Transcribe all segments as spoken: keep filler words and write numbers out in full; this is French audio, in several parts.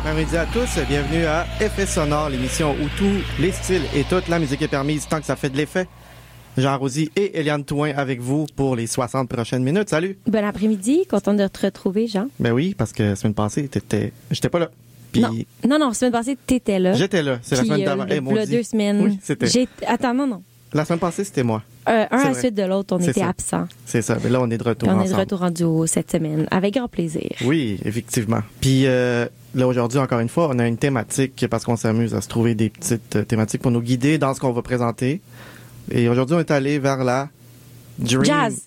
après-midi à tous. Bienvenue à Effets sonores, l'émission où tous les styles et toute la musique est permise tant que ça fait de l'effet. Jean Rosy et Eliane Touin avec vous pour les soixante prochaines minutes. Salut! Bon après-midi, content de te retrouver, Jean. Ben oui, parce que la semaine passée, t'étais... j'étais pas là. Puis... Non, non, non, la semaine passée, t'étais là. J'étais là, c'est Puis, la semaine euh, d'avant. Le, Hey, le maudit. deux semaines. Oui, c'était... J'ai... Attends, non, non. La semaine passée, c'était moi. Euh, un C'est à la vrai. suite de l'autre, on C'est était ça. absents. C'est ça, mais là, on est de retour Puis on ensemble. est de retour en duo cette semaine, avec grand plaisir. Oui, effectivement. Puis euh, là, aujourd'hui, encore une fois, on a une thématique parce qu'on s'amuse à se trouver des petites euh, thématiques pour nous guider dans ce qu'on va présenter. Et aujourd'hui, on est allé vers la Dream... Jazz!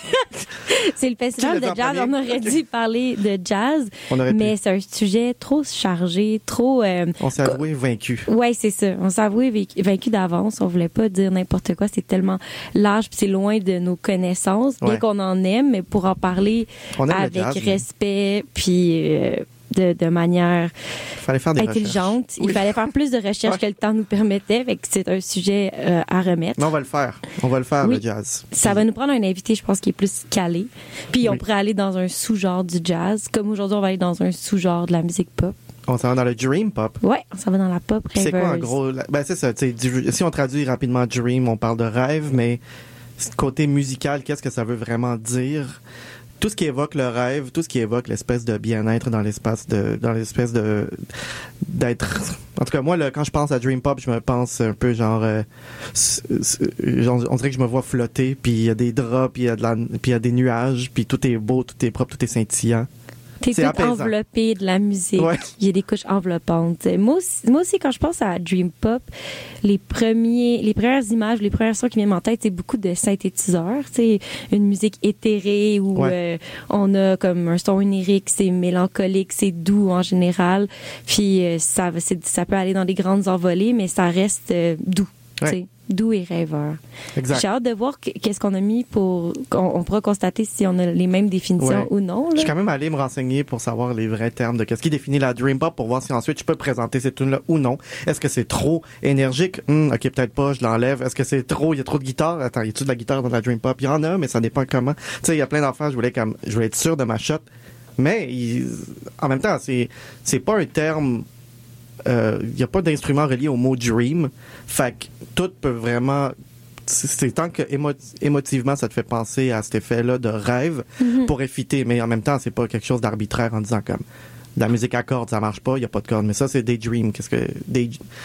C'est le festival Tu l'as de dit en jazz. On premier? aurait dû parler de jazz, On aurait mais pu. c'est un sujet trop chargé, trop... euh, On s'est avoué vaincu. Ouais, c'est ça. On s'est avoué vaincu, vaincu d'avance. On voulait pas dire n'importe quoi. C'est tellement large puis c'est loin de nos connaissances. Bien Ouais. qu'on en aime, mais pour en parler On aime le avec jazz, mais- respect puis euh, de, de manière Fallait faire des intelligente, recherches. il Oui. fallait faire plus de recherches Ouais. que le temps nous permettait. Fait que c'est un sujet euh, à remettre. Mais on va le faire. On va le faire, Oui. le jazz. Ça va nous prendre un invité, je pense, qui est plus calé. Puis on Oui. pourrait aller dans un sous-genre du jazz. Comme aujourd'hui, on va aller dans un sous-genre de la musique pop. On s'en va dans le Dream Pop. Ouais, on s'en va dans la pop Puis c'est quoi, en rêveuse. gros? la- Ben, c'est ça. tu sais, du- si on traduit rapidement Dream, on parle de rêve, mais côté musical, qu'est-ce que ça veut vraiment dire? Tout ce qui évoque le rêve, tout ce qui évoque l'espèce de bien-être dans l'espace de, dans l'espèce de, d'être, en tout cas, moi, là, quand je pense à Dream Pop, je me pense un peu genre, euh, s- s- genre, on dirait que je me vois flotter, puis il y a des draps, puis il y a de la, puis il y a des nuages, puis tout est beau, tout est propre, tout est scintillant. T'es C'est tout apaisant. enveloppé de la musique. Ouais. Il y a des couches enveloppantes. Moi aussi, moi aussi, quand je pense à Dream Pop, les premiers, les premières images, les premières sons qui viennent en tête, c'est beaucoup de synthétiseurs. C'est une musique éthérée où Ouais. euh, on a comme un son onirique, c'est mélancolique, c'est doux en général. Puis euh, ça, va- c'est- ça peut aller dans des grandes envolées, mais ça reste euh, doux. Ouais. tu sais, doux et rêveur. Exact. J'ai hâte de voir qu- qu'est-ce qu'on a mis pour... On, on pourra constater si on a les mêmes définitions Ouais. ou non. Je Là. suis quand même allé me renseigner pour savoir les vrais termes de qu'est-ce qui définit la Dream Pop pour voir si ensuite je peux présenter cette tune-là ou non. Est-ce que c'est trop énergique? Hum, ok, peut-être pas, je l'enlève. Est-ce que c'est trop, il y a trop de guitare? Attends, y a-tu de la guitare dans la Dream Pop? Il y en a, mais ça dépend comment. Tu sais, il y a plein d'enfants, je voulais comme, je voulais être sûr de ma shot. Mais, il- en même temps, c'est, c'est pas un terme, euh, il y a pas d'instrument relié au mot dream. Fait que tout peut vraiment, c'est c'est tant que émo- émotivement ça te fait penser à cet effet-là de rêve pour effiter, mais en même temps c'est pas quelque chose d'arbitraire en disant comme de la musique à cordes ça marche pas, il y a pas de cordes, mais ça c'est daydream, qu'est-ce que day...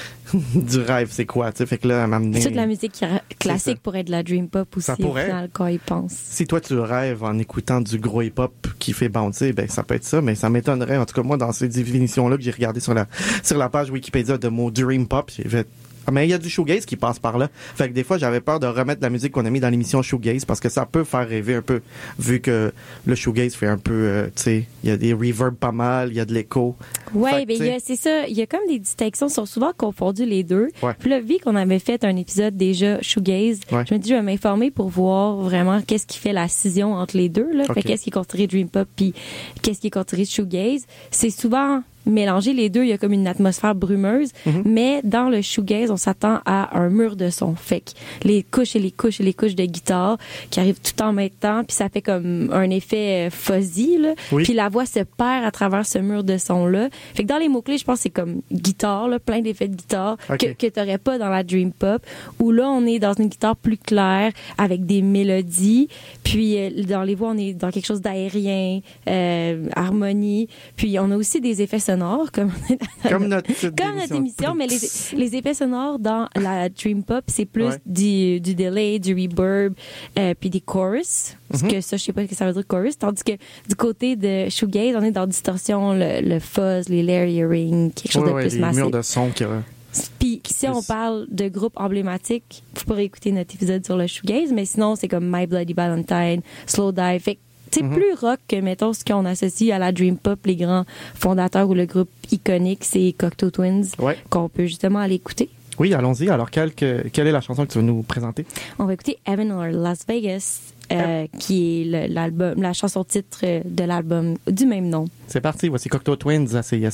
du rêve c'est quoi, tu sais, fait que là elle m'a amené. Toute la musique qui- classique pourrait être de la dream pop aussi, Ça au pourrait. final, quand ils pensent. Si toi tu rêves en écoutant du gros hip-hop qui fait bouncer, ben ça peut être ça, mais ça m'étonnerait. En tout cas, moi, dans ces définitions-là que j'ai regardées sur la sur la page Wikipédia de mot Dream Pop, j'ai fait ah, mais il y a du shoegaze qui passe par là. Fait que des fois, j'avais peur de remettre la musique qu'on a mis dans l'émission shoegaze parce que ça peut faire rêver un peu, vu que le shoegaze fait un peu, euh, tu sais, il y a des reverbs pas mal, il y a de l'écho. Fait Ouais, que, ben tu il y sais, a- c'est ça. Il y a comme des distinctions, ils sont souvent confondus les deux. Ouais. Puis là, vu qu'on avait fait un épisode déjà shoegaze, Ouais. je me dis je vais m'informer pour voir vraiment qu'est-ce qui fait la scission entre les deux. Là. Ok. Fait qu'est-ce qui est considéré dream pop puis qu'est-ce qui est considéré shoegaze. C'est souvent mélanger les deux, il y a comme une atmosphère brumeuse, Mhm. mais dans le shoegaze, on s'attend à un mur de son. Fait que les couches et les couches et les couches de guitare qui arrivent tout en même temps, puis ça fait comme un effet euh, fuzzy, là. Oui. Puis la voix se perd à travers ce mur de son-là. Fait que dans les mots-clés, je pense que c'est comme guitare, là, plein d'effets de guitare Ok. que, que t'aurais pas dans la dream pop, où là, on est dans une guitare plus claire, avec des mélodies, puis euh, dans les voix, on est dans quelque chose d'aérien, euh, harmonie, puis on a aussi des effets sonores, comme, comme notre petite comme notre émission, mais les, les effets sonores dans la dream pop, c'est plus Ouais. du, du delay, du reverb, euh, puis des chorus. Parce Mhm. que ça, je sais pas ce que ça veut dire chorus. Tandis que du côté de shoegaze, on est dans distorsion, le, le fuzz, les layering, quelque chose Ouais, de ouais, plus les massif. murs de son qui euh, Puis si on plus- parle de groupe emblématique, vous pourrez écouter notre épisode sur le shoegaze, mais sinon c'est comme My Bloody Valentine, Slow Dive. Fait que c'est Mhm. plus rock que, mettons, ce qu'on associe à la dream pop, les grands fondateurs ou le groupe iconique, c'est Cocteau Twins, Ouais. qu'on peut justement aller écouter. Oui, allons-y. Alors, quelle, que- quelle est la chanson que tu veux nous présenter? On va écouter Heaven or Las Vegas, euh, qui est le- l'album, la chanson titre euh, de l'album du même nom. C'est parti, voici Cocteau Twins à C I S.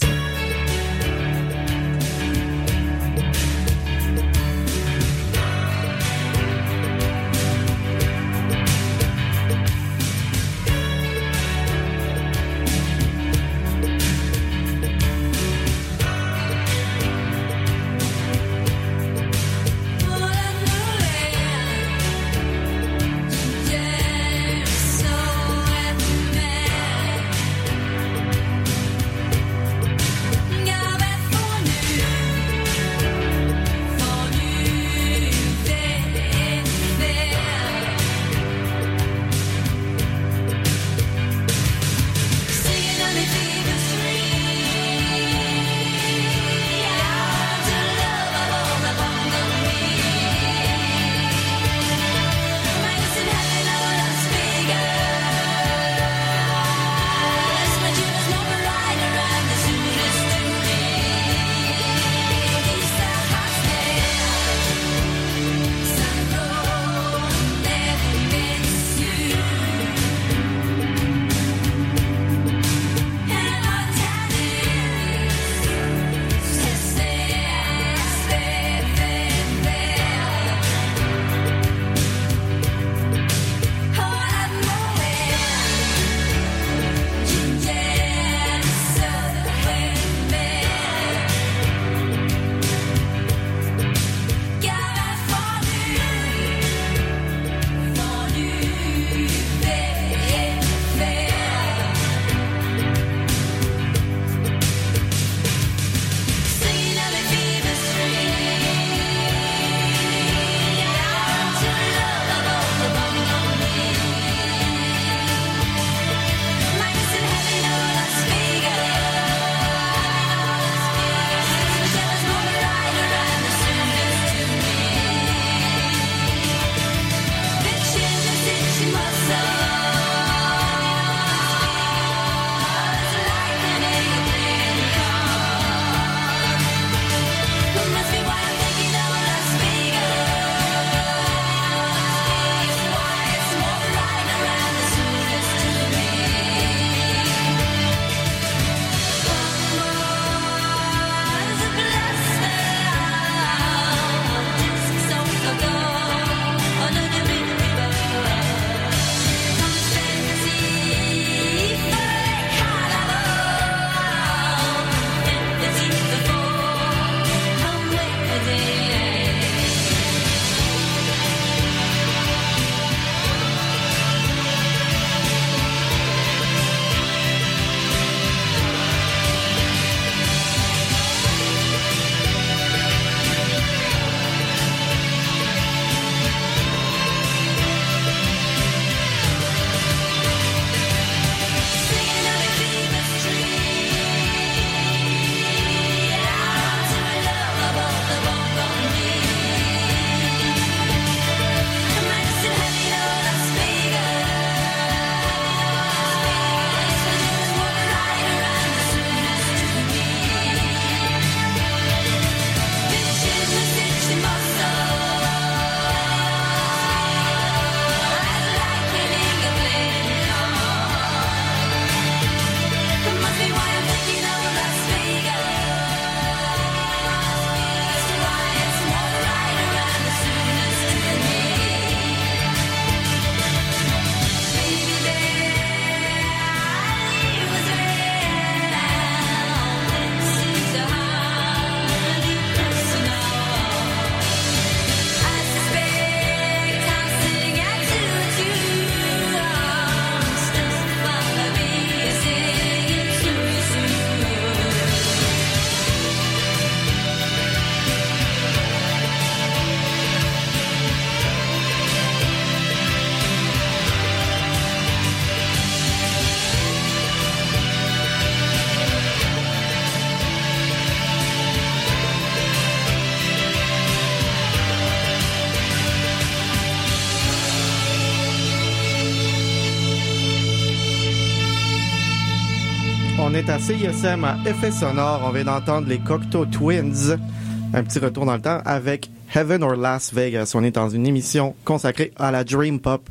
On est à C I S M à Effet sonore. On vient d'entendre les Cocteau Twins. Un petit retour dans le temps avec Heaven or Las Vegas. On est dans une émission consacrée à la Dream Pop.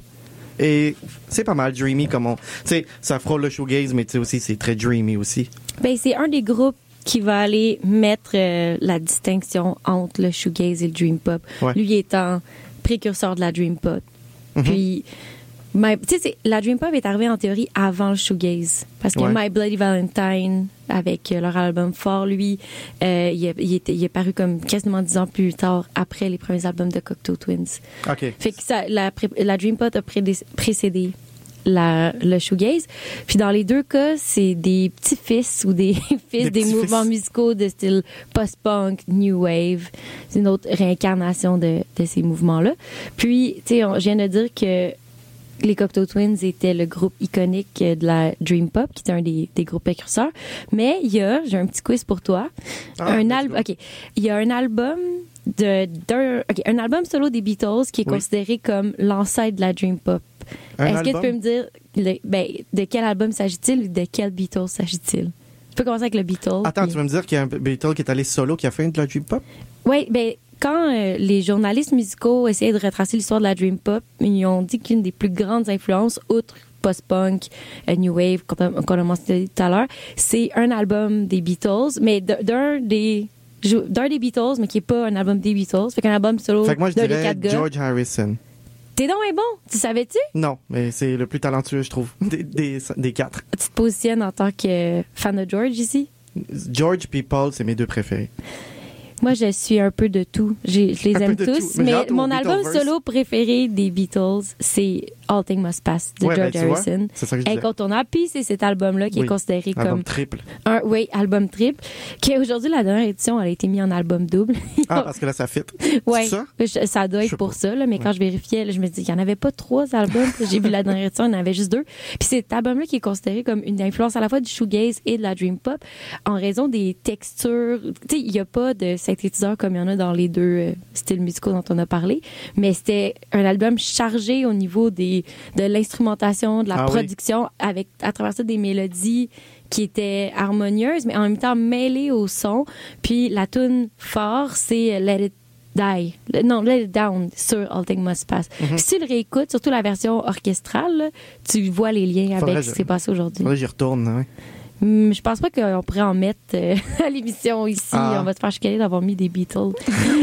Et c'est pas mal dreamy comme on... Tu sais, ça frôle le shoegaze, mais tu sais aussi, c'est très dreamy aussi. Ben, c'est un des groupes qui va aller mettre euh, la distinction entre le shoegaze et le dream pop. Ouais. Lui étant précurseur de la dream pop. Mm-hmm. Puis, my, tu sais, la dream pop est arrivée en théorie avant le shoegaze. Parce que ouais. My Bloody Valentine, avec euh, leur album Fort, lui, euh, il, est, il, est, il est paru comme quasiment dix ans plus tard, après les premiers albums de Cocteau Twins. OK. Fait que ça, la, la dream pop a prédé, précédé La, le shoegaze. Puis dans les deux cas, c'est des petits-fils ou des fils des, des mouvements musicaux de style post-punk, new wave. C'est une autre réincarnation de, de ces mouvements-là. Puis, tu sais, je viens de dire que les Cocteau Twins étaient le groupe iconique de la Dream Pop, qui était un des, des groupes précurseurs. Mais il y a, j'ai un petit quiz pour toi, ah, un album, ok, il y a un album de, d'un, ok, un album solo des Beatles qui est oui. considéré comme l'ancêtre de la Dream Pop. Un Est-ce album? que tu peux me dire le, ben, de quel album s'agit-il ou de quel Beatles s'agit-il? Tu peux commencer avec le Beatles. Attends, puis... tu veux me dire qu'il y a un Beatle qui est allé solo qui a fait de la Dream Pop? Oui, ben quand euh, les journalistes musicaux essayaient de retracer l'histoire de la Dream Pop, ils ont dit qu'une des plus grandes influences, outre post-punk, euh, new wave, qu'on a, qu'on a mentionné tout à l'heure, c'est un album des Beatles, mais d'un des d'un des Beatles, mais qui n'est pas un album des Beatles. Fait qu'un album solo fait que moi, je d'un dirais des quatre gars. George Harrison. T'es donc un bon, tu savais-tu? Non, mais c'est le plus talentueux, je trouve, des, des, des quatre. Tu te positionnes en tant que fan de George ici? George et Paul, c'est mes deux préférés. Moi, je suis un peu de tout. J'ai, je les un aime tous. Tout. Mais, mais mon album solo préféré des Beatles, c'est All Things Must Pass de ouais, George ben, Harrison. Vois, c'est ça que je incontournable. Puis c'est cet album-là qui oui. est considéré album comme... triple. Un, oui, album triple. Qui aujourd'hui, la dernière édition, elle a été mise en album double. Ah, parce que là, ça fit. Oui. Ça? ça doit être pour pas. ça. Là, mais ouais. quand je vérifiais, là, je me dis qu'il n'y en avait pas trois albums. J'ai vu la dernière édition, il y en avait juste deux. Puis c'est cet album-là qui est considéré comme une influence à la fois du shoegaze et de la dream pop en raison des textures. Tu sais, il n'y a pas de synthétiseur comme il y en a dans les deux euh, styles musicaux dont on a parlé, mais c'était un album chargé au niveau des de l'instrumentation, de la ah, production, oui. avec à travers ça des mélodies qui étaient harmonieuses, mais en même temps mêlées au son. Puis la tune fort, c'est Let It Die. Non, Let It Down sur All Things Must Pass. Mm-hmm. Si tu le réécoutes, surtout la version orchestrale, là, tu vois les liens faudrait avec ce qui s'est passé aujourd'hui. Faudrait que j'y retourne, oui. Hum, je pense pas qu'on pourrait en mettre euh, à l'émission ici. Ah. On va se faire chicaner d'avoir mis des Beatles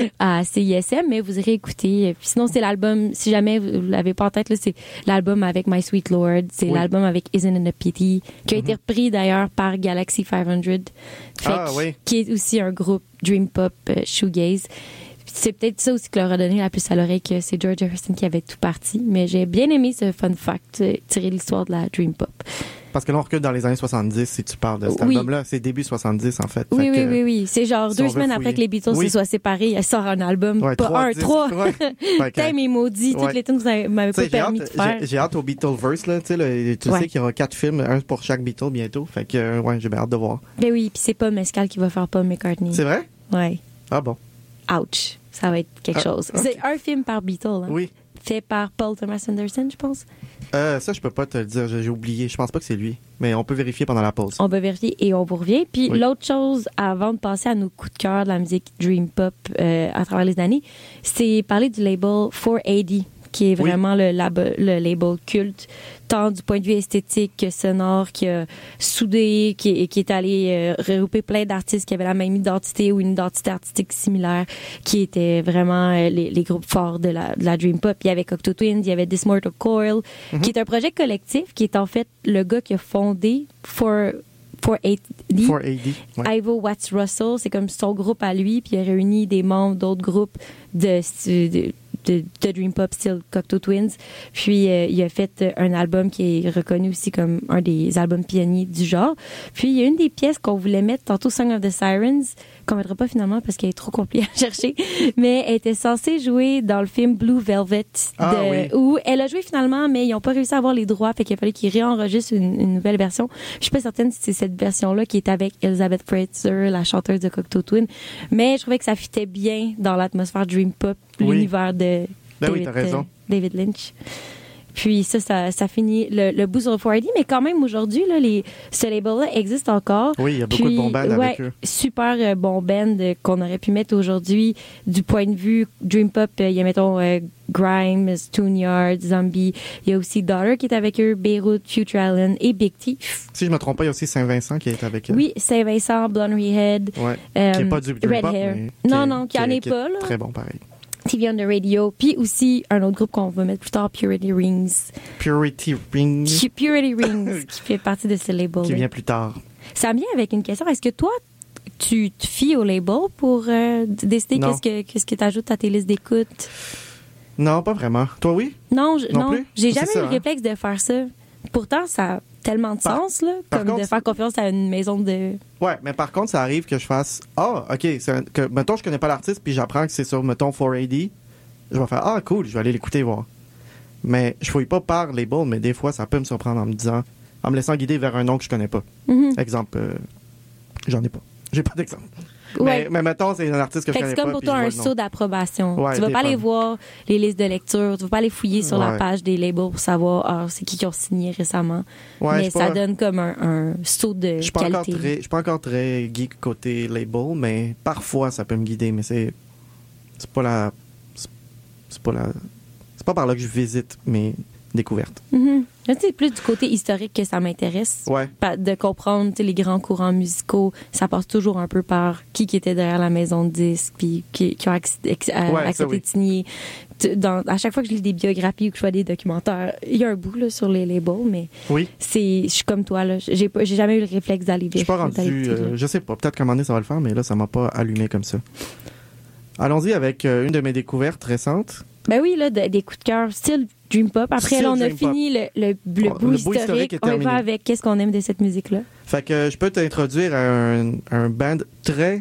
à C I S M, mais vous irez écouter. Puis sinon, c'est l'album, si jamais vous l'avez pas en tête, là, c'est l'album avec My Sweet Lord. C'est oui. l'album avec Isn't It a Pity, qui a mm-hmm. été repris d'ailleurs par Galaxy cinq cents. Fait ah, que, oui. qui est aussi un groupe Dream Pop euh, shoegaze. C'est peut-être ça aussi qui leur a donné la puce à l'oreille, que c'est George Harrison qui avait tout parti. Mais j'ai bien aimé ce fun fact, euh, tirer l'histoire de la Dream Pop. Parce que là, on recule dans les années soixante-dix, si tu parles de cet oui. album-là. C'est début soixante-dix, en fait. Oui, fait oui, que, oui, oui. C'est genre deux semaines après que les Beatles oui. se soient séparés, elle sort un album. Ouais, pas trois, un, dix, trois. Ouais. T'as mes maudits, ouais. toutes les tunes que vous m'avez pas permis hâte, de faire. J'ai, j'ai hâte au Beatleverse, là. Tu sais, là, tu ouais. sais qu'il y aura quatre films, un pour chaque Beatle bientôt. Fait que, ouais, j'ai bien hâte de voir. Ben oui, puis c'est pas Mescal qui va faire Paul McCartney. C'est vrai? Ouais. Ah bon. Ouch. Ça va être quelque ah, chose. Okay. C'est un film par Beatle, hein? Oui. Fait par Paul Thomas Anderson, je pense. Euh, ça, je peux pas te le dire. J'ai, j'ai oublié. Je pense pas que c'est lui. Mais on peut vérifier pendant la pause. On peut vérifier et on vous revient. Puis oui. l'autre chose, avant de passer à nos coups de cœur de la musique Dream Pop euh, à travers les années, c'est parler du label four A D, qui est vraiment oui. le, lab- le label culte, tant du point de vue esthétique que sonore, qui a soudé, qui, qui est allé euh, regrouper plein d'artistes qui avaient la même identité ou une identité artistique similaire, qui étaient vraiment euh, les, les groupes forts de la, de la Dream Pop. Il y avait Cocteau Twins, il y avait This Mortal Coil, mm-hmm. qui est un projet collectif, qui est en fait le gars qui a fondé four A D. four A D, ouais. Ivo Watts Russell, c'est comme son groupe à lui, puis il a réuni des membres d'autres groupes de, de De, de Dream Pop style Cocteau Twins. Puis euh, il a fait euh, un album qui est reconnu aussi comme un des albums pionniers du genre. Puis il y a une des pièces qu'on voulait mettre tantôt, Song of the Sirens, qu'on mettra pas finalement parce qu'elle est trop compliquée à chercher, mais elle était censée jouer dans le film Blue Velvet, ah, de, oui. où elle a joué finalement, mais ils ont pas réussi à avoir les droits, fait qu'il a fallu qu'ils réenregistrent une, une nouvelle version. Je suis pas certaine si c'est cette version-là qui est avec Elizabeth Fraser, la chanteuse de Cocteau Twins, mais je trouvais que ça fitait bien dans l'atmosphère Dream Pop, oui. l'univers de ben David, oui, t'as raison. David Lynch. Puis ça, ça, ça finit le, le bout sur le four A D, mais quand même aujourd'hui, là, les, ce label-là existe encore. Oui, il y a beaucoup Puis, de bons bands ouais, avec eux. Super euh, bon band euh, qu'on aurait pu mettre aujourd'hui du point de vue Dream Pop. Il euh, y a, mettons, euh, Grime, Stoonyard, Zombie. Il y a aussi Daughter qui est avec eux, Beirut, Future Island et Big T. Si je me trompe pas, il y a aussi Saint-Vincent qui est avec eux. Oui, Saint-Vincent, Blondery Head. Ouais. Euh, qui n'est pas du Dream Red Pop, Hair. mais Non, qui est- non, qui en est- est qui pas, là. Très bon, pareil. T V on the Radio. Puis aussi, un autre groupe qu'on va mettre plus tard, Purity Rings. Purity Ring, Qui- Purity Rings, qui fait partie de ce label. qui vient plus tard. Ça me vient avec une question. Est-ce que toi, tu te fies au label pour euh, décider Non. qu'est-ce que qu'est-ce que tu ajoutes à tes listes d'écoute? Non, pas vraiment. Toi, oui? Non, je- Non non. plus? J'ai C'est jamais ça, eu le hein? réflexe de faire ça. Pourtant, ça a tellement de Par- sens, là, par comme contre, de faire confiance à une maison de... Ouais, mais par contre, ça arrive que je fasse ah, OK, c'est un- que mettons je connais pas l'artiste puis j'apprends que c'est sur mettons four A D, je vais faire ah cool, je vais aller l'écouter voir. Mais je fouille pas par label, mais des fois ça peut me surprendre en me disant en me laissant guider vers un nom que je connais pas. Mhm. Exemple euh, j'en ai pas. J'ai pas d'exemple. Ouais. Mais, mais mettons c'est un artiste que Fait je que connais c'est comme pas. pour puis toi je vois un le nom. saut d'approbation. Ouais, tu vas des pas aller fois. voir les listes de lecture, tu vas pas aller fouiller sur la Ouais. page des labels pour savoir ah, c'est qui qui ont signé récemment. Ouais, je Mais suis ça pas- donne comme un, un saut de Je suis pas encore qualité. très, je suis pas encore très geek côté label, mais parfois ça peut me guider, mais c'est, c'est pas la, c'est, c'est pas la, c'est pas par là que je visite mes découvertes. Mhm. Là, c'est plus du côté historique que ça m'intéresse. Ouais. Pa- De comprendre tu sais, les grands courants musicaux, ça passe toujours un peu par qui qui était derrière la maison de disques, puis qui, qui ont acc- ex- euh, Ouais, ça, accepté oui. de signer. Tu- Dans, à chaque fois que je lis des biographies ou que je vois des documentaires, il y a un bout là, sur les labels, mais Oui. c'est, je suis comme toi, là. J'ai, pas- j'ai jamais eu le réflexe d'aller Je suis pas vérifier, d'aller rendu, écouter, là. euh, je sais pas, peut-être qu'à un moment donné ça va le faire, mais là ça m'a pas allumé comme ça. Allons-y avec euh, une de mes découvertes récentes. Ben oui, là, de- des coups de cœur, style Dream Pop. Après, Style là, on a Dream Pop. fini le, le, le Oh, bout le bout historique. historique est On y terminé. va avec qu'est-ce qu'on aime de cette musique-là. Fait que je peux t'introduire à un, un band très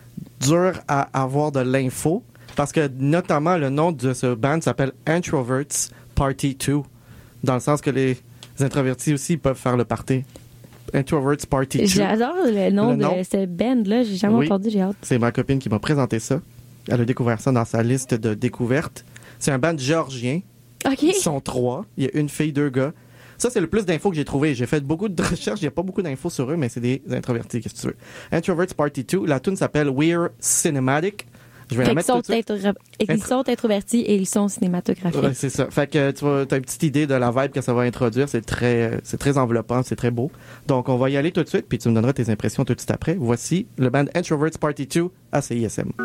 dur à avoir de l'info, parce que notamment le nom de ce band s'appelle Introverts Party deux, dans le sens que les introvertis aussi peuvent faire le party. Introverts Party deux. J'adore le nom Le de nom. ce band-là. J'ai jamais Oui. entendu, j'ai hâte. C'est ma copine qui m'a présenté ça. Elle a découvert ça dans sa liste de découvertes. C'est un band géorgien. OK. Ils sont trois. Il y a une fille, deux gars. Ça, c'est le plus d'infos que j'ai trouvé. J'ai fait beaucoup de recherches. Il n'y a pas beaucoup d'infos sur eux, mais c'est des introvertis, qu'est-ce que tu veux. Introverts Party deux. La tune s'appelle We're Cinematic. Je vais la Fait qu'ils mettre tout sont, de suite. intro- ils sont introvertis et ils sont cinématographiques. Ouais, c'est ça. Fait que tu as une petite idée de la vibe que ça va introduire. C'est très, c'est très enveloppant, c'est très beau. Donc, on va y aller tout de suite, puis tu me donneras tes impressions tout de suite après. Voici le band Introverts Party deux à C I S M.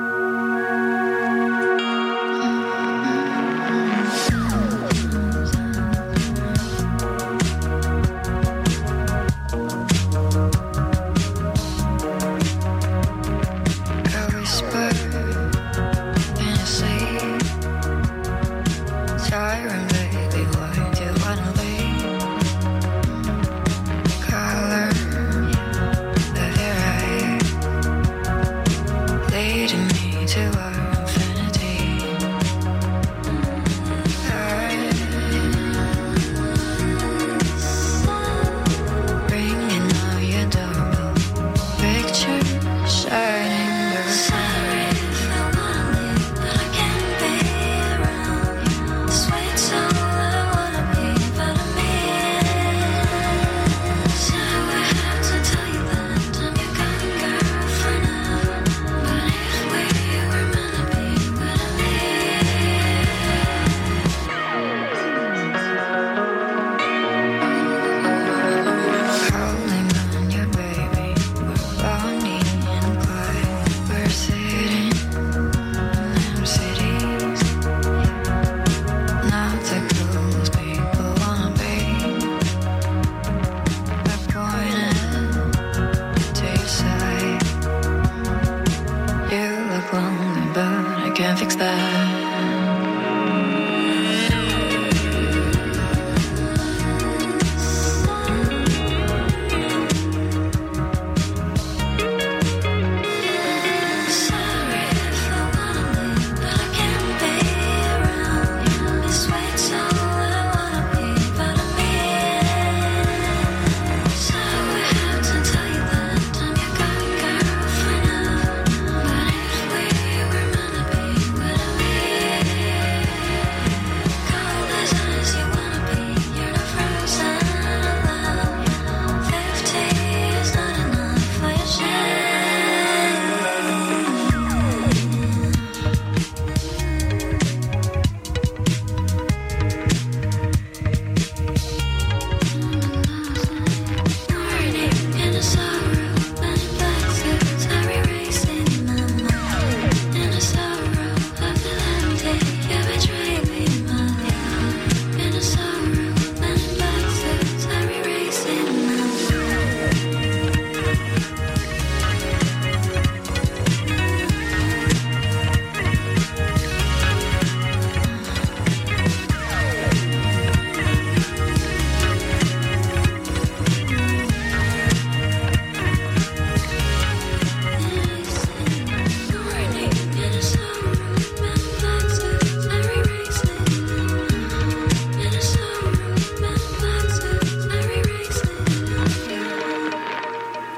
I whisper in your sleep. Siren, baby, why do you wanna leave? Color of your eye leading me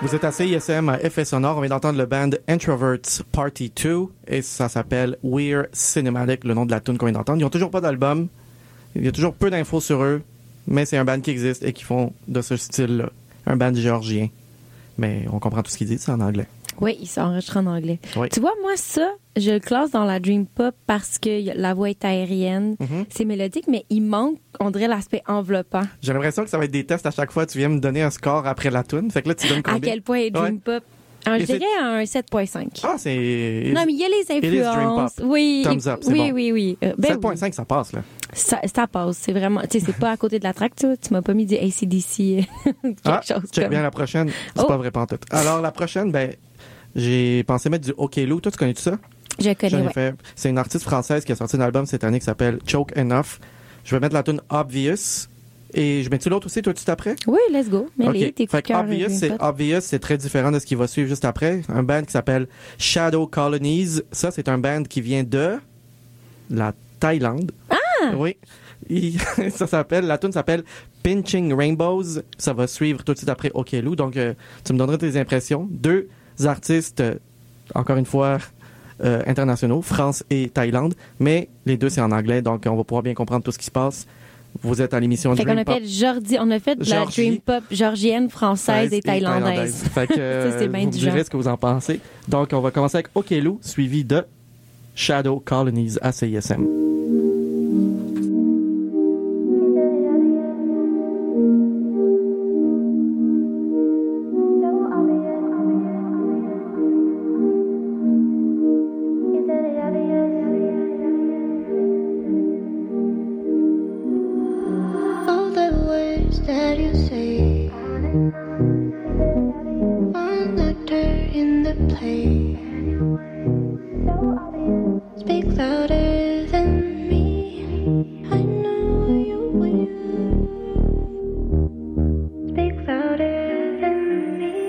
Vous êtes à C I S M à Effet Sonore. On vient d'entendre le band Introverts Party deux et ça s'appelle We're Cinematic, le nom de la tune qu'on vient d'entendre. Ils n'ont toujours pas d'album. Il y a toujours peu d'infos sur eux, mais c'est un band qui existe et qui font de ce style-là. Un band géorgien. Mais on comprend tout ce qu'ils disent, c'est en anglais. Oui, il s'enregistre en anglais. Oui. Tu vois, moi, ça, je le classe dans la Dream Pop parce que y a- la voix est aérienne, Mm-hmm. c'est mélodique, mais il manque, on dirait, l'aspect enveloppant. J'ai l'impression que ça va être des tests à chaque fois. Tu viens me donner un score après la tune. Fait que là, tu donnes À combien? quel point est Dream Ouais. Pop? Alors, je Et c'est- dirais un sept virgule cinq. Ah, c'est... Non, mais il y a les It is Dream influences. Pop. Oui, Thumbs up, c'est oui, bon. oui, oui, Euh, ben sept virgule cinq, ça passe, là. Ça, ça passe, c'est vraiment, tu sais, c'est pas à côté de la track, tu vois, tu m'as pas mis du A C D C, quelque Ah, chose check comme. bien la prochaine. C'est Oh. pas vrai, pantoute. Alors, la prochaine, ben, j'ai pensé mettre du OK Lou. Toi, tu connais tout ça? Je connais, J'en ai ouais. fait. C'est une artiste française qui a sorti un album cette année qui s'appelle Choke Enough. Je vais mettre la tune Obvious. Et je mets-tu l'autre aussi, toi, tout après? Oui, let's go. Mais les, OK. tes Fait coups que de cœur, Obvious, Dream c'est, Pop. Obvious, c'est très différent de ce qui va suivre juste après. Un band qui s'appelle Shadow Colonies. Ça, c'est un band qui vient de la Thaïlande. Ah! Oui. Il- ça s'appelle, la tune s'appelle Pinching Rainbows. Ça va suivre tout de suite après OK Lou. Donc, euh, tu me donneras tes impressions. Deux artistes, euh, encore une fois, euh, internationaux, France et Thaïlande. Mais les deux, c'est en anglais. Donc, on va pouvoir bien comprendre tout ce qui se passe. Vous êtes à l'émission Fait qu'on Dream a Pop. fait Jordi, on a fait de la Georgie. Dream Pop georgienne, française et thaïlandaise. Fait que, euh, Ça, c'est bien vous du me direz genre. ce que vous en pensez. Donc, on va commencer avec OK Lou, suivi de Shadow Colonies à C I S M. All the words that you say on the dirt in the play speak louder than me. I know you will speak louder than me.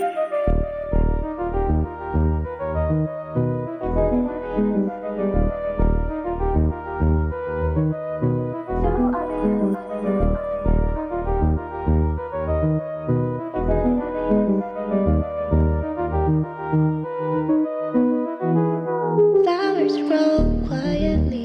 Flowers grow quietly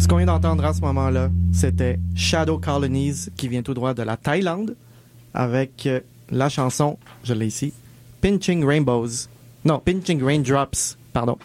Ce qu'on vient d'entendre à ce moment-là, c'était Shadow Colonies, qui vient tout droit de la Thaïlande, avec euh, la chanson, je l'ai ici, Pinching Rainbows. Non, Pinching Raindrops, pardon.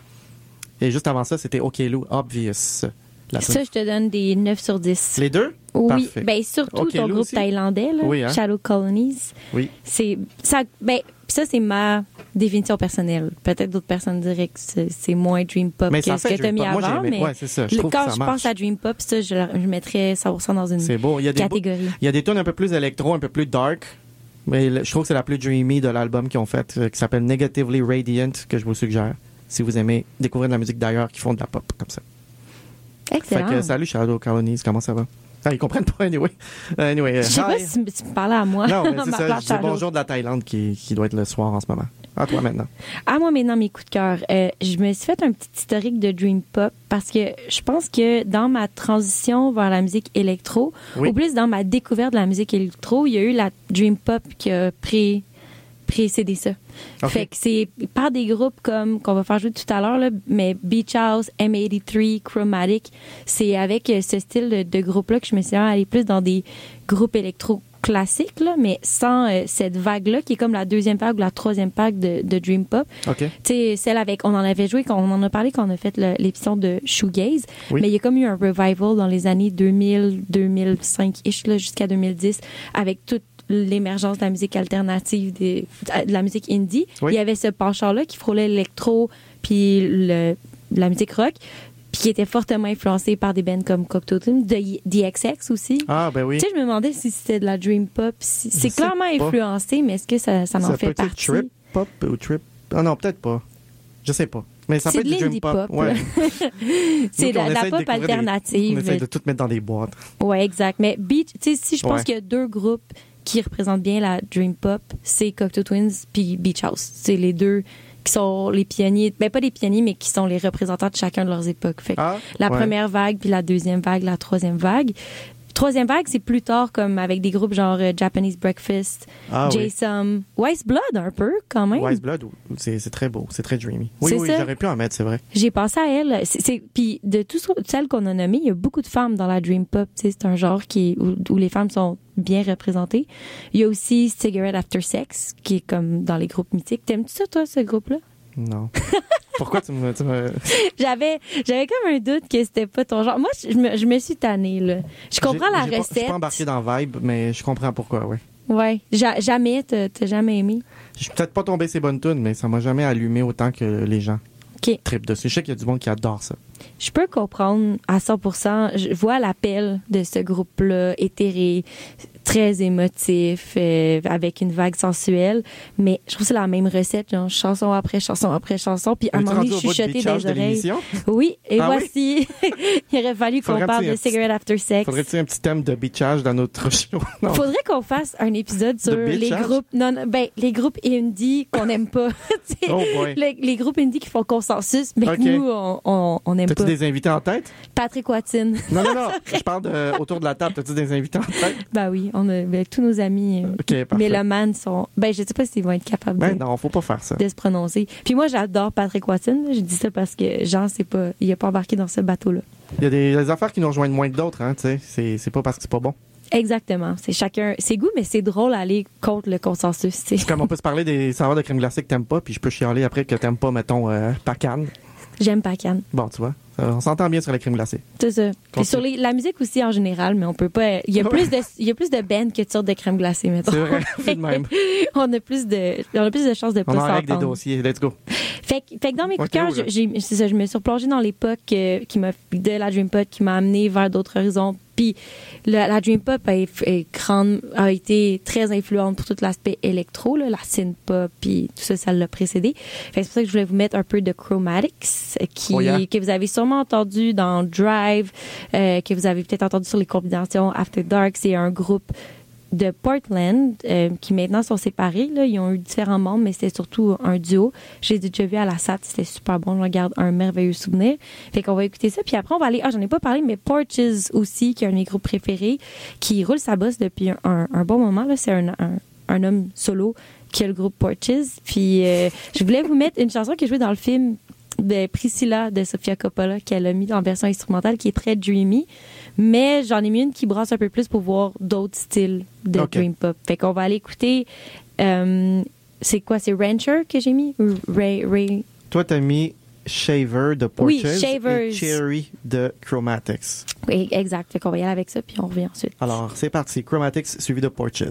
Et juste avant ça, c'était Okeloo Obvious. La Ça, je te donne des neuf sur dix. Les deux? Oui, Parfait. ben surtout Okeloo ton groupe aussi? thaïlandais, là, Oui, hein? Shadow Colonies. Oui. C'est ça, ben ça c'est ma définition personnelle. Peut-être d'autres personnes diraient que c'est, c'est moins dream pop Mais que ça ce fait que t'as dream mis pop. Moi, avant, j'ai aimé. mais Ouais, c'est ça. Je le- trouve quand que ça je marche. pense à dream pop, ça je, je mettrais cent pour cent dans une C'est beau. Il y a des beaux- catégorie. Il y a des tunes un peu plus électro, un peu plus dark. Mais le- je trouve que c'est la plus dreamy de l'album qu'ils ont fait, euh, qui s'appelle Negatively Radiant, que je vous suggère, si vous aimez découvrir de la musique d'ailleurs qui font de la pop comme ça. Excellent. Fait que salut Shadow Colonies, comment ça va? Ah, ils comprennent pas, anyway. Euh, anyway euh, Je sais pas hi. si tu me parlais à moi. Non, mais c'est Ma ça. place Je dis Shadow. bonjour de la Thaïlande qui, qui doit être le soir en ce moment. À toi maintenant. À moi maintenant, mes coups de cœur. Euh, je me suis fait un petit historique de Dream Pop parce que je pense que dans ma transition vers la musique électro, Oui. ou plus dans ma découverte de la musique électro, il y a eu la Dream Pop qui a pré précédé ça. Ok. Fait que c'est par des groupes comme qu'on va faire jouer tout à l'heure, là, mais Beach House, M quatre-vingt-treize, Chromatic, c'est avec euh, ce style de, de groupe-là que je me suis allée plus dans des groupes électro classiques, là, mais sans euh, cette vague-là qui est comme la deuxième vague ou la troisième vague de, de Dream Pop. OK. Tu sais, celle avec, on en avait joué, quand on en a parlé quand on a fait le- l'épisode de Shoegaze, Oui. mais il y a comme eu un revival dans les années deux mille, deux mille cinq-ish, là, jusqu'à deux mille dix, avec toute l'émergence de la musique alternative, des- de la musique indie. Oui. Il y avait ce penchant-là qui frôlait l'électro puis le, la musique rock, puis qui était fortement influencé par des bands comme Cocteau Twins, de D X X aussi. Ah, ben oui. Tu sais, je me demandais si c'était de la dream pop. Si- C'est sais clairement pas. influencé, mais est-ce que ça, ça en ça fait peut être partie? trip pop ou trip. Ah non, peut-être pas. Je sais pas. Mais ça C'est peut de être du dream l'indie pop. pop, Ouais. là. C'est Nous, de on la, la essaie de pop découvrir des- alternative. On essaie de tout mettre dans des boîtes. Ouais, exact. Mais Beach, tu sais, si je pense Ouais. qu'il y a deux groupes qui représentent bien la dream pop, c'est Cocteau Twins puis Beach House. C'est les deux qui sont les pionniers, ben pas les pionniers, mais qui sont les représentants de chacun de leurs époques. Fait que Ah, la ouais. première vague, puis la deuxième vague, la troisième vague. Troisième vague, c'est plus tard, comme avec des groupes genre euh, Japanese Breakfast, Ah, oui. Jason, Wise Blood un peu, quand même. Wise Blood, c'est c'est très beau, c'est très dreamy. Oui, C'est oui, ça. j'aurais pu en mettre, c'est vrai. J'ai pensé à elle. C'est, c'est- puis de toutes celles qu'on a nommées, il y a beaucoup de femmes dans la dream pop. Tu sais, c'est un genre qui est- où, où les femmes sont bien représentées. Il y a aussi Cigarette After Sex, qui est comme dans les groupes mythiques. T'aimes-tu ça, toi, ce groupe-là? Non. Pourquoi tu me... tu me- J'avais, j'avais comme un doute que c'était pas ton genre. Moi, je me, je me suis tannée, là. Je comprends J'ai- la j'ai pas- Je recette. suis pas embarqué dans Vibe, mais je comprends pourquoi, oui. Ouais. Ja- jamais, t'as, t'as jamais aimé. Je suis peut-être pas tombé ces bonnes tunes, mais ça m'a jamais allumé autant que les gens OK. trippent dessus. Je sais qu'il y a du monde qui adore ça. Je peux comprendre à cent pour cent. Je vois l'appel de ce groupe-là, éthéré, très émotif, euh, avec une vague sensuelle. Mais je trouve que c'est la même recette, genre chanson après chanson après chanson. Puis à un Es-tu moment donné, rendu au bout de chuchoter Beach dans House les de oreilles. l'émission? Oui, et Ah oui? voici. Il aurait fallu qu'on Faudrait parle un de petit- Cigarette After Sex. Faudrait-tu un petit thème de beachage dans notre show? Non. Faudrait qu'on fasse un épisode sur De les bitchage? groupes, non, non, ben, les groupes indie qu'on n'aime pas. Tu sais, Oh boy. les, les groupes indie qui font consensus, mais Ok. que nous, on, on, on aime T'as-tu pas. des invités en tête? Patrick Watson. Non, non, non. Je parle de, autour de la table. T'as-tu des invités en tête? Ben oui, on a, ben, tous nos amis euh, OK, parfait. mélomanes sont. Ben, je sais pas s'ils vont être capables Ben de, non, faut pas faire ça. de se prononcer. Puis moi, j'adore Patrick Watson. là. Je dis ça parce que Jean, c'est pas, il a pas embarqué dans ce bateau-là. Il y a des, des affaires qui nous rejoignent moins que d'autres, hein, tu sais. C'est, c'est pas parce que c'est pas bon. Exactement. C'est chacun ses goûts, mais c'est drôle d'aller contre le consensus. tu sais. Comme on peut se parler des saveurs de crème glacée que t'aimes pas, puis je peux chialer après que t'aimes pas, mettons, euh, Pacan. J'aime Pacan. Bon, tu vois, ça- on s'entend bien sur la crème glacée. C'est ça. Puis Continue. sur les- la musique aussi en général, mais on peut pas. Il y a Ouais. plus de, il y a plus de bands que de sortes de crème glacée, mettons. C'est vrai, c'est de même. on a plus de, on a plus de chances de pas On en règle des s'entendre. dossiers. Let's go. Fait, que- fait que dans mes coups de Ok, cœur, ouais. je- j'ai- c'est ça, je me suis replongée dans l'époque euh, qui m'a de la Dream Pop qui m'a amené vers d'autres horizons. Puis la, la Dream Pop a, est grande- a été très influente pour tout l'aspect électro, là, la synth pop, puis tout ça, ça l'a précédé. Fait que c'est pour ça que je voulais vous mettre un peu de Chromatics, euh, qui, Oh yeah. que vous avez sûrement entendu dans Drive, euh, que vous avez peut-être entendu sur les combinaisons After Dark. C'est un groupe de Portland euh, qui maintenant sont séparés. Là. Ils ont eu différents membres, mais c'était surtout un duo. J'ai déjà vu à la S A T, c'était super bon. Je regarde un merveilleux souvenir. Fait qu'on va écouter ça. Puis après, on va aller... Ah, j'en ai pas parlé, mais Porches aussi, qui est un de mes groupes préférés, qui roule sa bosse depuis un, un, un bon moment. Là. C'est un, un, un homme solo qui a le groupe Porches. Puis euh, je voulais vous mettre une chanson qui est jouée dans le film de Priscilla de Sofia Coppola qu'elle a mis en version instrumentale qui est très dreamy. Mais j'en ai mis une qui brasse un peu plus pour voir d'autres styles de Ok. dream pop. Fait qu'on va aller écouter. Euh, c'est quoi? C'est Rancher que j'ai mis? Ou Ray, Ray... Toi, t'as mis Shaver de Porches Oui, Shavers. et Cherry de Chromatics. Oui, exact. Fait qu'on va y aller avec ça, puis on revient ensuite. Alors, c'est parti. Chromatics suivi de Porches.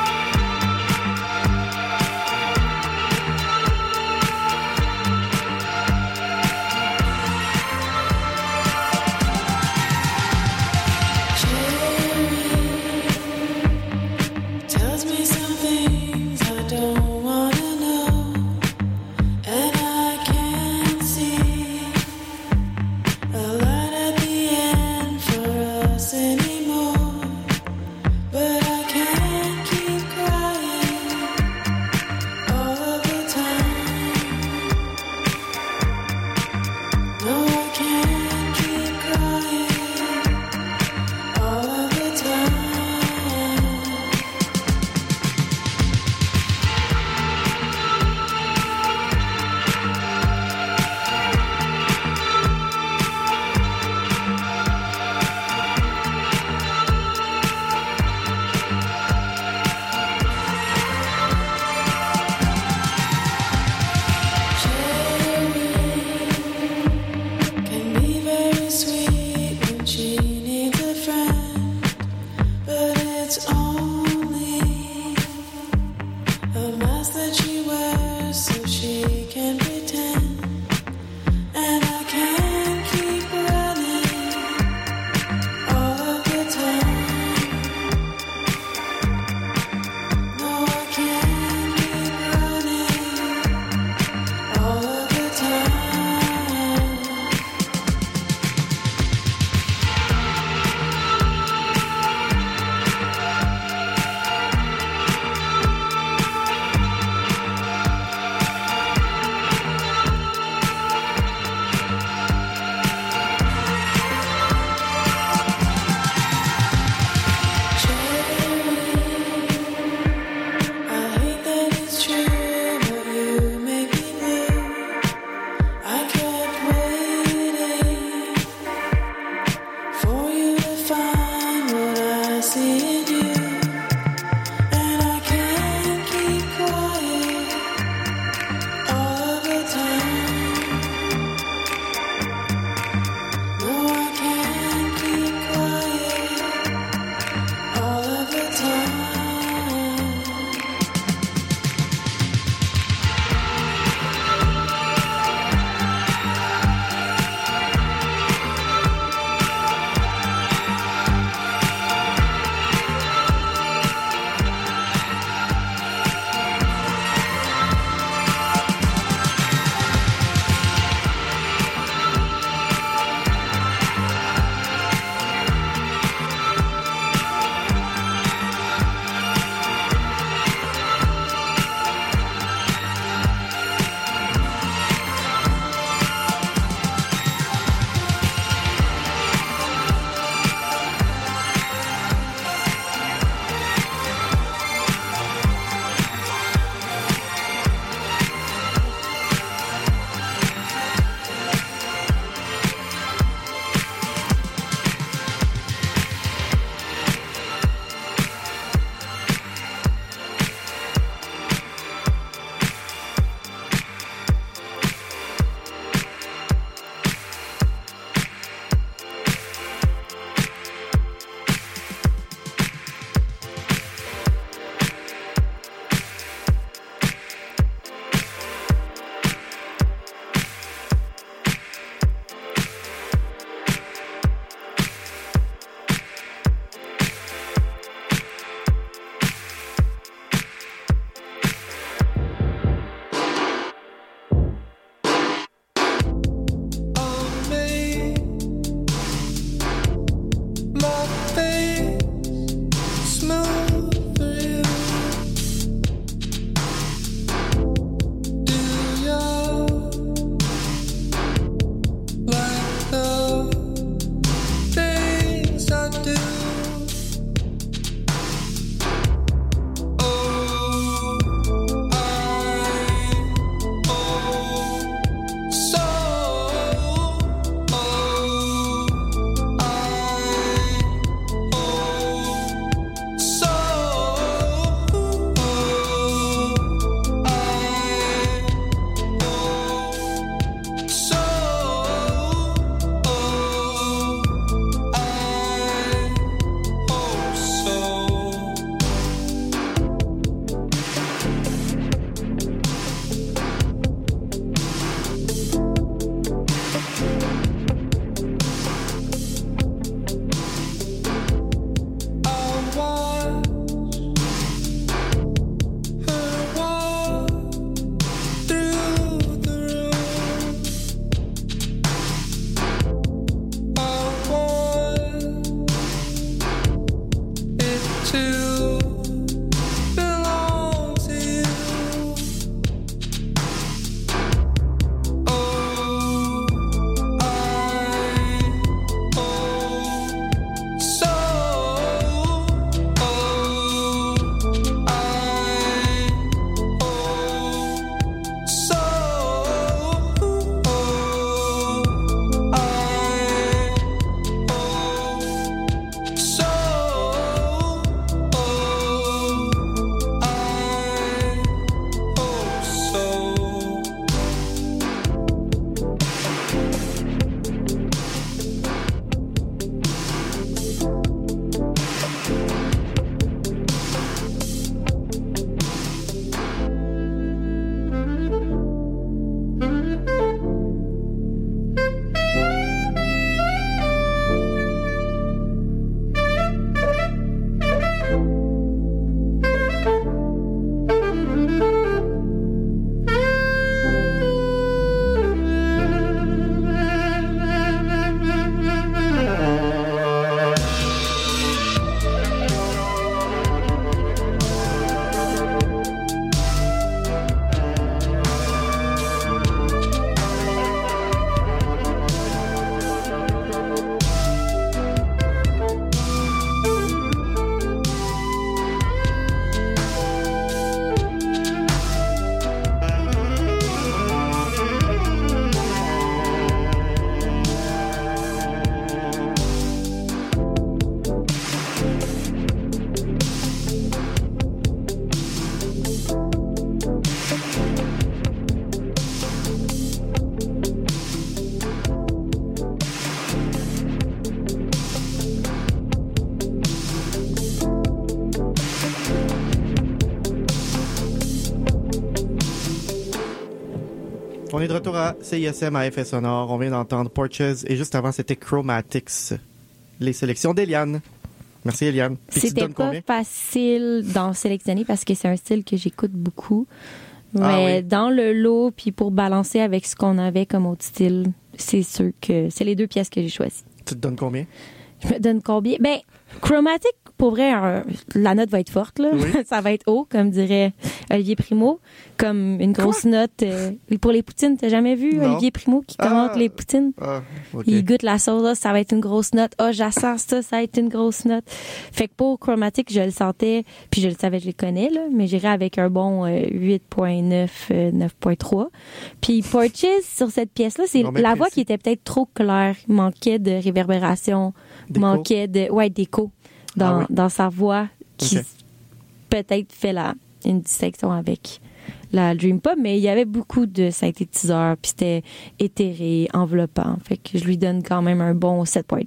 Thank On est de retour à C I S M à Effet Sonore. On vient d'entendre Porches et juste avant, c'était Chromatics. Les sélections d'Eliane. Merci, Eliane. Puis tu te C'était donnes pas combien? facile d'en sélectionner parce que c'est un style que j'écoute beaucoup. Mais Ah oui. dans le lot, puis pour balancer avec ce qu'on avait comme autre style, c'est sûr que c'est les deux pièces que j'ai choisies. Tu te donnes combien? Je me donne combien? Ben, Chromatic, pour vrai, un- la note va être forte, là. Oui. Ça va être haut, comme dirait Olivier Primo. Comme une grosse note. euh, pour les poutines, t'as jamais vu Non. Olivier Primo qui commente Ah. les poutines? Ah, OK. Il goûte la sauce, là, ça va être une grosse note. Ah, oh, j'assens ça, ça va être une grosse note. Fait que pour Chromatic, je le sentais, puis je le savais, je le connais, là, mais j'irais avec un bon euh, huit virgule neuf, euh, neuf virgule trois. Puis Porches, sur cette pièce-là, c'est Non, mais la voix précis. qui était peut-être trop claire. Il manquait de réverbération, D'écho. manquait de, ouais, d'écho dans, Ah oui. dans sa voix qui Ok. peut-être fait la, une distinction avec la Dream Pop, mais il y avait beaucoup de synthétiseurs, puis c'était éthéré, enveloppant. Fait que je lui donne quand même un bon sept virgule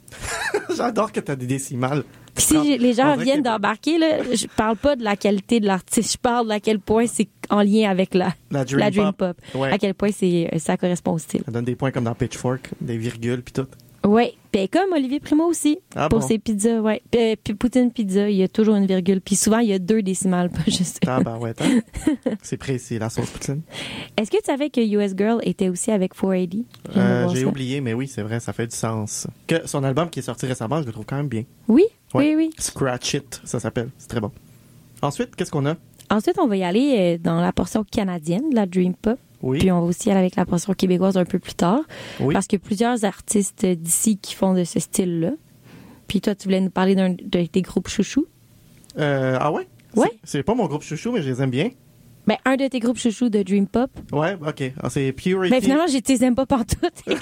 deux. J'adore que tu as des décimales. Puis si Ah, j'ai- les on gens dirait viennent que- d'embarquer, là, je parle pas de la qualité de l'artiste, je parle de à quel point c'est en lien avec la, La Dream, la Dream Pop. Pop. Ouais. À quel point c'est, ça correspond au style. Ça donne des points comme dans Pitchfork, des virgules puis tout. Oui, puis comme Olivier Primo aussi, Ah pour bon? ses pizzas, ouais. Puis, euh, puis Poutine Pizza, il y a toujours une virgule. Puis souvent, il y a deux décimales, pas juste une. Ah ben ouais, attends. C'est précis, la sauce poutine. Est-ce que tu savais que U S Girl était aussi avec quatre cent quatre-vingts? Je viens de Euh, voir J'ai ça. oublié, mais oui, c'est vrai, ça fait du sens. Que son album qui est sorti récemment, je le trouve quand même bien. Oui, Ouais. oui, oui. Scratch It, ça s'appelle. C'est très bon. Ensuite, qu'est-ce qu'on a? Ensuite, on va y aller euh, dans la portion canadienne de la Dream Pop. Oui. Puis on va aussi aller avec la portion québécoise un peu plus tard. Oui. Parce qu'il y a plusieurs artistes d'ici qui font de ce style-là. Puis toi, tu voulais nous parler d'un de tes groupes chouchous. Euh, ah ouais? Ouais. C'est c'est pas mon groupe chouchou, mais je les aime bien. Ben, un de tes groupes chouchous de Dream Pop. Ouais, ok. Ah, c'est Purity. Ben, finalement, je les aime pas pantoute.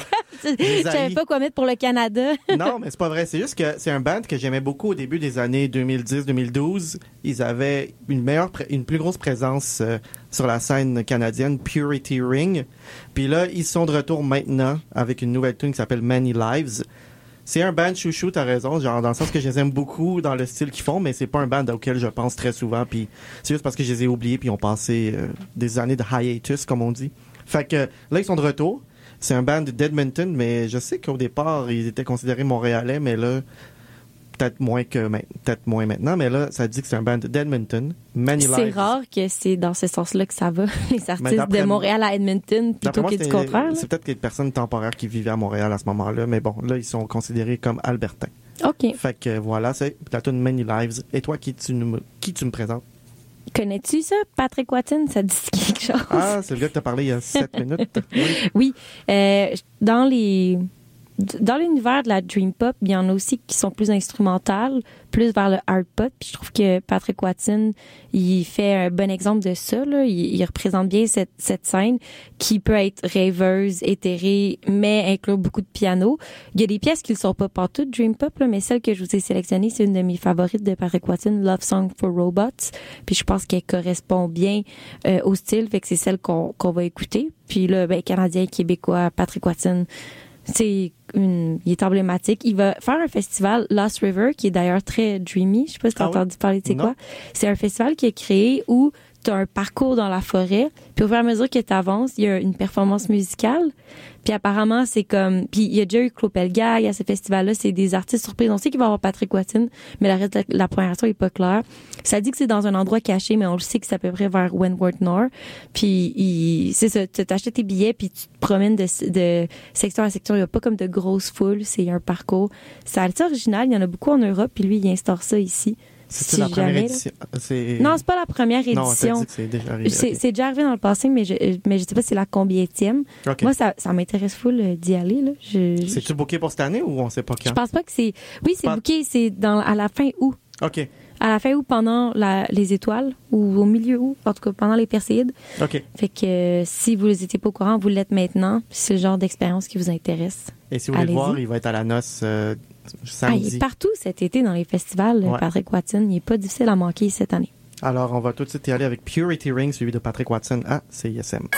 Je Les savais haïs. pas quoi mettre pour le Canada. Non, mais c'est pas vrai. C'est juste que c'est un band que j'aimais beaucoup au début des années deux mille dix deux mille douze. Ils avaient une meilleure, pré- une plus grosse présence euh, sur la scène canadienne, Purity Ring. Puis là, ils sont de retour maintenant avec une nouvelle tune qui s'appelle Many Lives. C'est un band chouchou, t'as raison, genre dans le sens que je les aime beaucoup dans le style qu'ils font, mais c'est pas un band auquel je pense très souvent. Puis c'est juste parce que je les ai oubliés puis ils ont passé euh, des années de hiatus, comme on dit. Fait que là, ils sont de retour. C'est un band d'Edmonton, mais je sais qu'au départ, ils étaient considérés montréalais, mais là, peut-être moins que ma- peut-être moins maintenant, mais là, ça dit que c'est un band d'Edmonton. Many C'est Lives. rare que c'est dans ce sens-là que ça va, les Mais artistes d'après de moi- Montréal à Edmonton, D'après plutôt moi, que du c'était- contraire. là. C'est peut-être des personnes temporaires qui vivaient à Montréal à ce moment-là, mais bon, là, ils sont considérés comme albertains. OK. Fait que voilà, c'est la tune Many Lives. Et toi, qui tu, nous- qui tu me présentes? Connais-tu ça, Patrick Watson? Ça dit quelque chose? Ah, c'est le gars que t'as parlé il y a sept minutes. Oui. Oui. Euh, dans les dans l'univers de la Dream Pop, il y en a aussi qui sont plus instrumentales, plus vers le hard pop. Puis je trouve que Patrick Watson, il fait un bon exemple de ça. Là. Il, il représente bien cette, cette scène qui peut être rêveuse, éthérée, mais inclure beaucoup de piano. Il y a des pièces qui ne sont pas partout Dream Pop, là, mais celle que je vous ai sélectionnée, c'est une de mes favorites de Patrick Watson, Love Song for Robots. Puis je pense qu'elle correspond bien euh, au style, fait que c'est celle qu'on qu'on va écouter. Puis là, ben, Canadien, Québécois, Patrick Watson, c'est une, il est emblématique. Il va faire un festival, Lost River, qui est d'ailleurs très dreamy. Je sais pas si tu as Ah oui? entendu parler de c'est Non. quoi. C'est un festival qui est créé où tu as un parcours dans la forêt. Puis au fur et à mesure que tu avances, il y a une performance musicale. Puis apparemment, c'est comme... Puis il y a déjà eu Claude Pelgag à ce festival-là. C'est des artistes surprises. On sait qu'il va y avoir Patrick Watson, mais la, reste de la programmation est pas claire. Ça dit que c'est dans un endroit caché, mais on le sait que c'est à peu près vers Wentworth Nord. Puis il, c'est ça, tu t'achètes tes billets, puis tu te promènes de, de section à section. Il n'y a pas comme de grosses foules. C'est un parcours. C'est assez original. Il y en a beaucoup en Europe, puis lui, il instaure ça ici. C'est Si la première jamais, là. édition. C'est... Non, c'est pas la première Non, t'as édition. dit que c'est déjà arrivé. C'est ok. c'est déjà arrivé dans le passé, mais je, mais je sais pas c'est la combienième. Ok. Moi, ça, ça m'intéresse full euh, d'y aller. Là. Je, je, C'est-tu booké pour cette année ou on sait pas je quand? pense pas que c'est... Oui, c'est Pas- booké, c'est dans, à la fin août. OK. À la fin août, pendant la, les étoiles, ou au milieu août, en tout cas pendant les Perséides. OK. Fait que euh, si vous n'étiez pas au courant, vous l'êtes maintenant. Puis c'est le genre d'expérience qui vous intéresse. Et si vous voulez le Allez-y. voir, il va être à la noce euh, Ah, il samedi. est partout cet été dans les festivals, Ouais. Patrick Watson. Il est pas difficile à manquer cette année. Alors, on va tout de suite y aller avec Purity Ring, suivi de Patrick Watson à C I S M.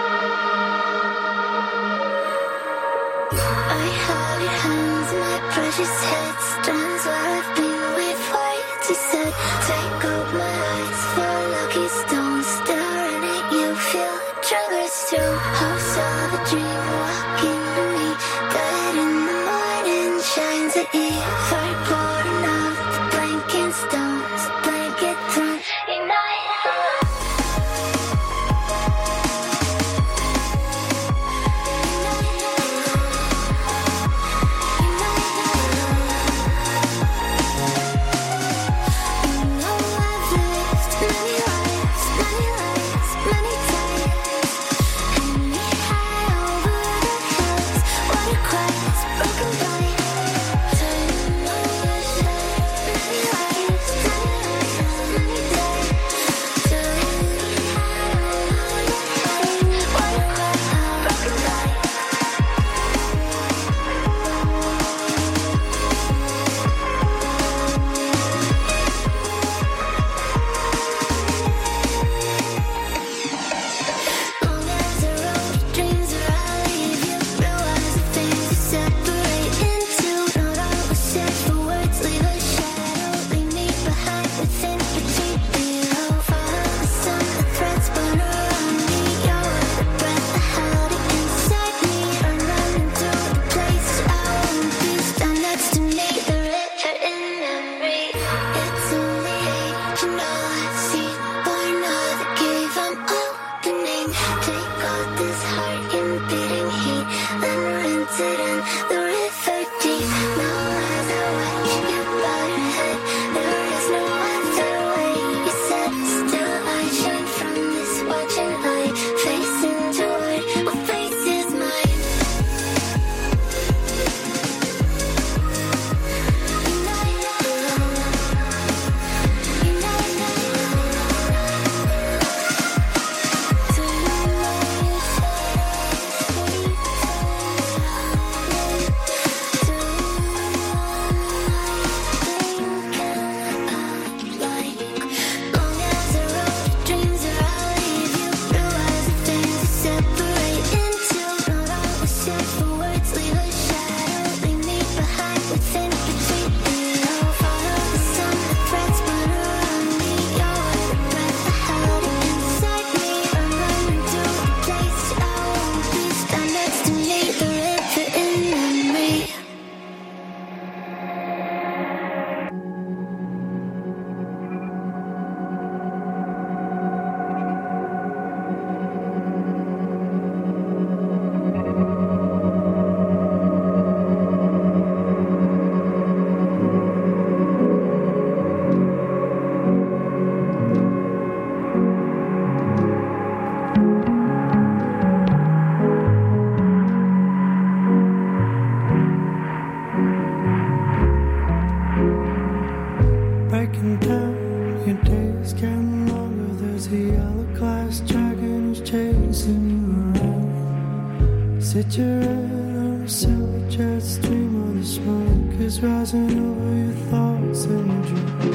I held your hands in my precious she said, stones where I've been with words. He said, take out my eyes for lucky stones. Staring at you, feel triggers through. House of a dream, walking to me. Dead in the morning, shines at eve. Fire pouring out the blanking stones. Blanket thrown, unite. Sit your head on a silver jet stream of the smoke is rising over your thoughts and your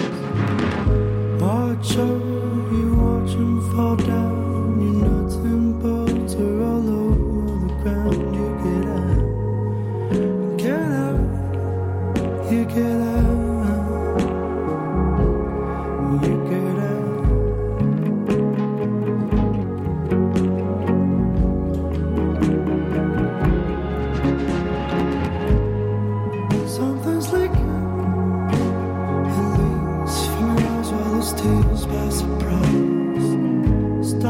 dreams. Watch over, you watch them fall down. Your nuts and bolts are all over the ground. You get out, get out, you get out, you get out. Tears by surprise. Stop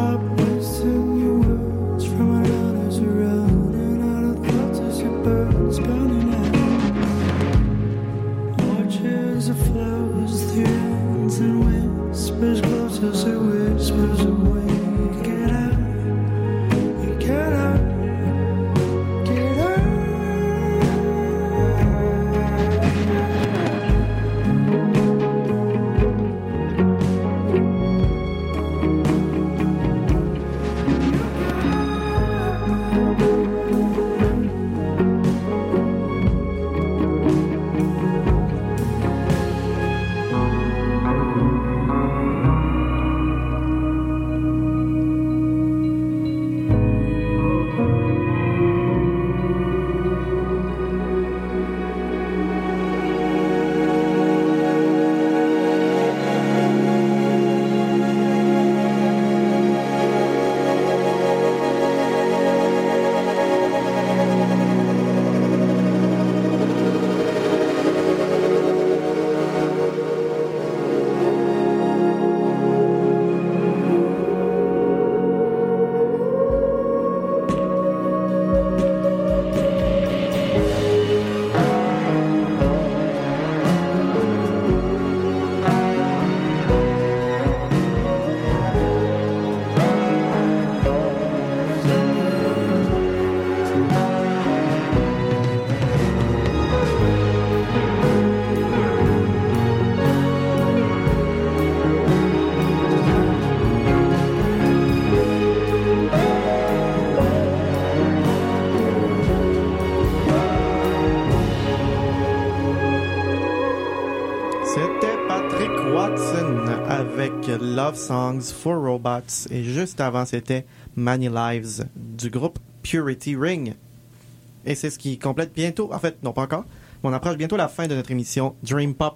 Watson avec Love Songs for Robots. Et juste avant, c'était Many Lives du groupe Purity Ring. Et c'est ce qui complète bientôt, en fait, non pas encore, mais on approche bientôt la fin de notre émission Dream Pop.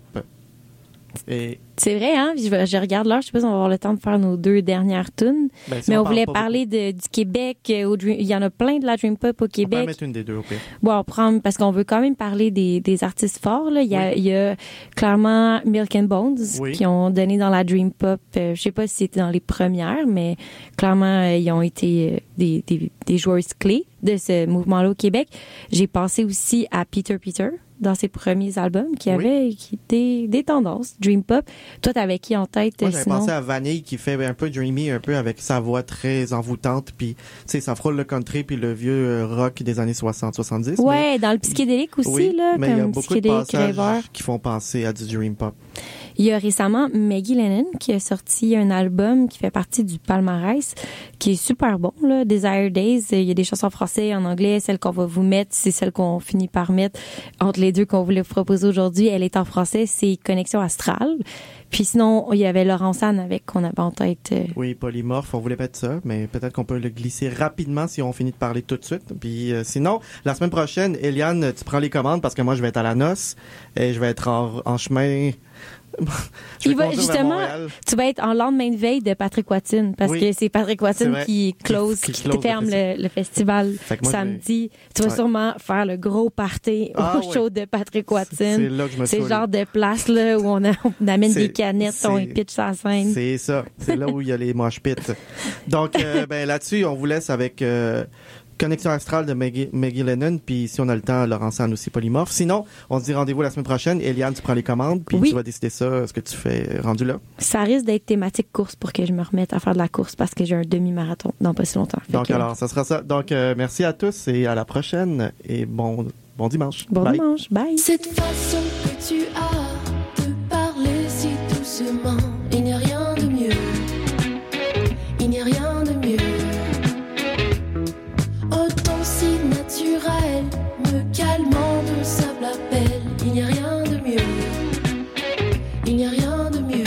Et C'est vrai, hein? Je, je regarde l'heure, je sais pas si on va avoir le temps de faire nos deux dernières tunes. ben, si Mais on, parle voulait pas parler de, du Québec. euh, Au Dream- il y en a plein de la Dream Pop au beaucoup, on peut en Québec. mettre une des deux au pire. Bon, on prend, parce qu'on veut quand même parler des, des artistes forts. Là. Il, y a, il y a clairement Milk and Bones Oui. qui ont donné dans la Dream Pop. Euh, je sais pas si c'était dans les premières, mais clairement, euh, ils ont été euh, des, des, des joueuses clés de ce mouvement-là au Québec. J'ai pensé aussi à Peter Peter dans ses premiers albums qui Oui. avaient qui, des, des tendances Dream Pop. Toi, t'avais qui en tête? Moi, euh, j'avais sinon? pensé à Vanille qui fait un peu dreamy, un peu avec sa voix très envoûtante, puis tu sais, ça frôle le country puis le vieux euh, rock des années soixante soixante-dix. Ouais, dans le psychédélique aussi, oui, là, mais il y a comme beaucoup de psychédélique passages rêveur. qui font penser à du dream pop. Il y a récemment Maggie Lennon qui a sorti un album qui fait partie du palmarès, qui est super bon, là. Desire Days. Il y a des chansons en français et en anglais. Celle qu'on va vous mettre, c'est celle qu'on finit par mettre entre les deux qu'on voulait vous proposer aujourd'hui. Elle est en français, c'est Connexion Astrale. Puis sinon, il y avait Laurence Anne avec qu'on avait en tête. euh, Oui, polymorphe, on voulait mettre ça, mais peut-être qu'on peut le glisser rapidement si on finit de parler tout de suite. Puis euh, sinon, la semaine prochaine, Eliane, tu prends les commandes parce que moi, je vais être à la noce et je vais être en, en chemin. Je vais Il va, conduire vers justement, Montréal. tu vas être en lendemain de veille de Patrick Watson parce Oui. que c'est Patrick C'est Watson vrai. qui close, Qui- qui, qui close le ferme festival. le, le festival Fait que moi, samedi. Tu vas Ouais. sûrement faire le gros party Ah, au ouais. show de Patrick C'est Watson. là que je me C'est le saoule. genre de place là où on, a- on amène C'est- des canettes, on c'est- pitch sa scène. C'est ça. C'est là où il y a les mosh pits. Donc, euh, ben, là-dessus, on vous laisse avec euh, Connexion Astrale de Maggie, Maggie Lennon. Puis, si on a le temps, Laurence Anne aussi polymorphe. Sinon, on se dit rendez-vous la semaine prochaine. Eliane, tu prends les commandes. Puis, Oui. tu vas décider ça, ce que tu fais euh, rendu là. Ça risque d'être thématique course pour que je me remette à faire de la course parce que j'ai un demi-marathon dans pas si longtemps. Fait Donc, que, alors, ça sera ça. Donc, euh, merci à tous et à la prochaine. Et bon, bon dimanche. bon Bye. dimanche. Bye. Cette façon que tu as de parler si doucement, il n'y a rien de mieux. Il n'y a rien de mieux. Un ton si naturel, me calmant de simple appel. Il n'y a rien de mieux. Il n'y a rien de mieux.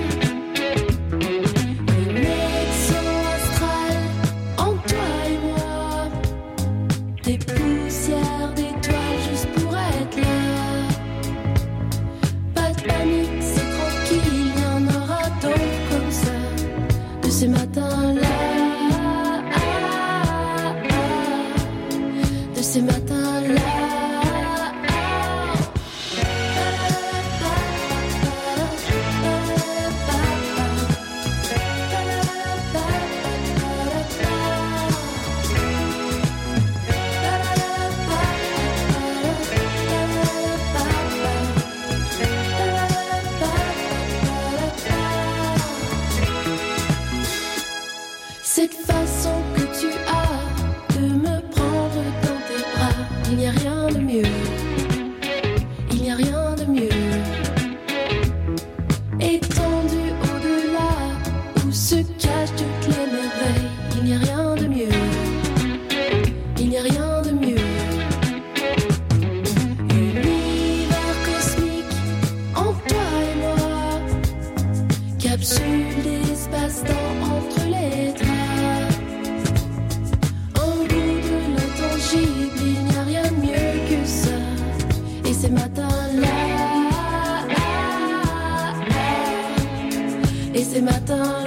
Connexion astrale en toi et moi. Des poussières d'étoiles juste pour être là. Pas de panique, c'est tranquille, y en aura d'autres comme ça. De ces matins-là, de ces matins-là. Cette façon que tu as de me prendre dans tes bras, il n'y a rien de mieux. Il n'y a rien de mieux. Étendu au-delà, où se cachent toutes les merveilles, il n'y a rien de mieux. Il n'y a rien de mieux. Univers cosmique en toi et moi, capsule d'espace-temps entre les draps. Un bout de l'intangible, il n'y a rien de mieux que ça. Et ces matins-là, et ces matins-là.